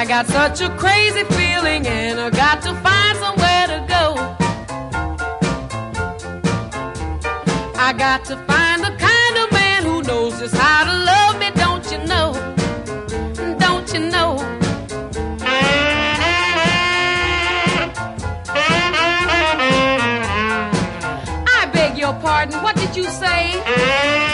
I got such a crazy feeling and I got to find somewhere to go. I got to find the kind of man who knows just how to love me, don't you know? Don't you know? I beg your pardon, what did you say?